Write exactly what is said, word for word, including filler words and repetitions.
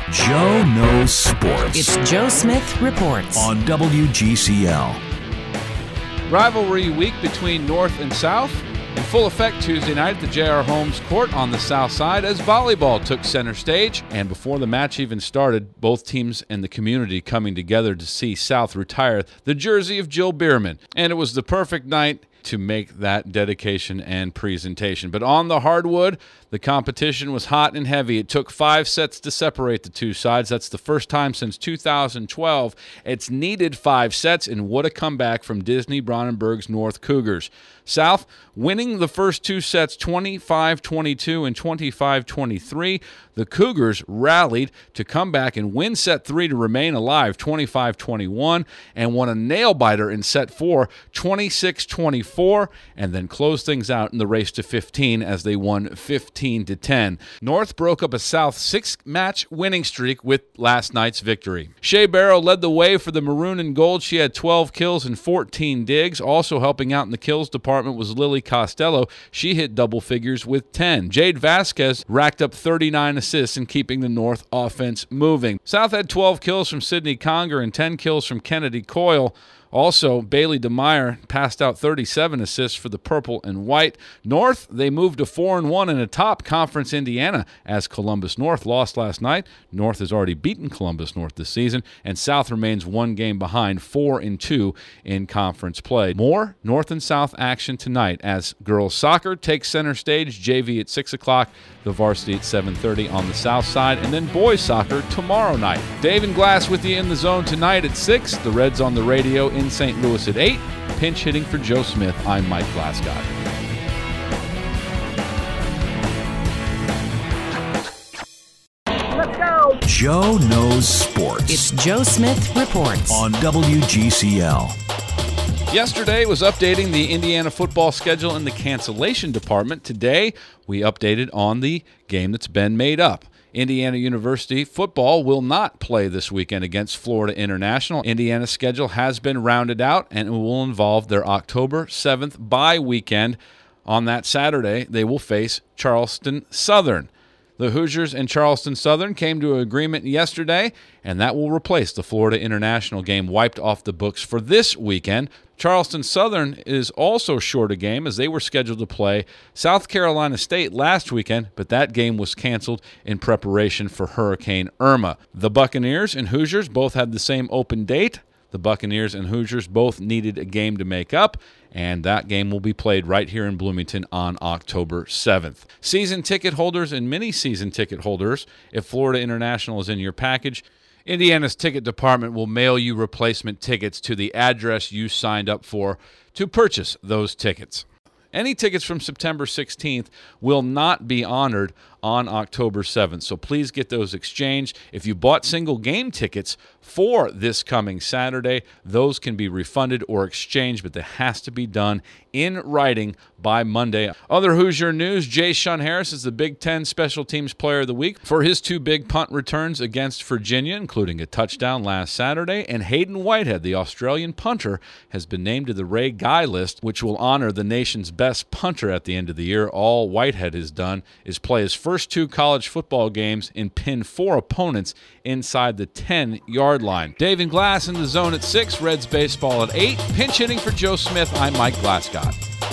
Joe Knows Sports. It's Joe Smith Reports on W G C L. Rivalry week between North and South in full effect Tuesday night at the J R. Holmes Court on the South Side as volleyball took center stage. And before the match even started, both teams and the community coming together to see South retire the jersey of Jill Bierman. And it was the perfect night to make that dedication and presentation. But on the hardwood, the competition was hot and heavy. It took five sets to separate the two sides. That's the first time since two thousand twelve. It's needed five sets, and what a comeback from Disney Brandenburg's North Cougars. South winning the first two sets twenty-five twenty-two and twenty-five twenty-three. The Cougars rallied to come back and win set three to remain alive twenty-five twenty-one and won a nail-biter in set four twenty-six twenty-four and then closed things out in the race to fifteen as they won fifteen to ten. North broke up a South six-match winning streak with last night's victory. Shea Barrow led the way for the Maroon and Gold. She had twelve kills and fourteen digs. Also helping out in the kills department was Lily Costello. She hit double figures with ten. Jade Vasquez racked up thirty-nine assists in keeping the North offense moving. South had twelve kills from Sydney Conger and ten kills from Kennedy Coyle. Also, Bailey DeMeyer passed out thirty-seven assists for the Purple and White. North, they moved to four and one in atop Conference Indiana as Columbus North lost last night. North has already beaten Columbus North this season, and South remains one game behind, four and two in conference play. More North and South action tonight as girls soccer takes center stage, J V at six o'clock, the varsity at seven thirty on the south side, and then boys soccer tomorrow night. Dave and Glass with you in the zone tonight at six. The Reds on the radio in Saint Louis at eight. Pinch hitting for Joe Smith, I'm Mike Glasgow. Let's go. Joe Knows Sports. It's Joe Smith Reports on W G C L. Yesterday was updating the Indiana football schedule in the cancellation department. Today, we updated on the game that's been made up. Indiana University football will not play this weekend against Florida International. Indiana's schedule has been rounded out, and it will involve their October seventh bye weekend. On that Saturday, they will face Charleston Southern. The Hoosiers and Charleston Southern came to an agreement yesterday, and that will replace the Florida International game wiped off the books for this weekend. Charleston Southern is also short a game as they were scheduled to play South Carolina State last weekend, but that game was canceled in preparation for Hurricane Irma. The Buccaneers and Hoosiers both had the same open date. The Buccaneers and Hoosiers both needed a game to make up, and that game will be played right here in Bloomington on October seventh. Season ticket holders and mini-season ticket holders, if Florida International is in your package, Indiana's ticket department will mail you replacement tickets to the address you signed up for to purchase those tickets. Any tickets from September sixteenth will not be honored on October seventh, so please get those exchanged. If you bought single game tickets for this coming Saturday, those can be refunded or exchanged, but that has to be done in writing by Monday. Other Hoosier news, Jay Shun Harris is the Big Ten Special Teams Player of the Week for his two big punt returns against Virginia, including a touchdown last Saturday, and Hayden Whitehead, the Australian punter, has been named to the Ray Guy list, which will honor the nation's best punter at the end of the year. All Whitehead has done is play his first two college football games and pin four opponents inside the ten-yard line. Dave and Glass in the zone at six, Reds baseball at eight. Pinch hitting for Joe Smith, I'm Mike Glasgow.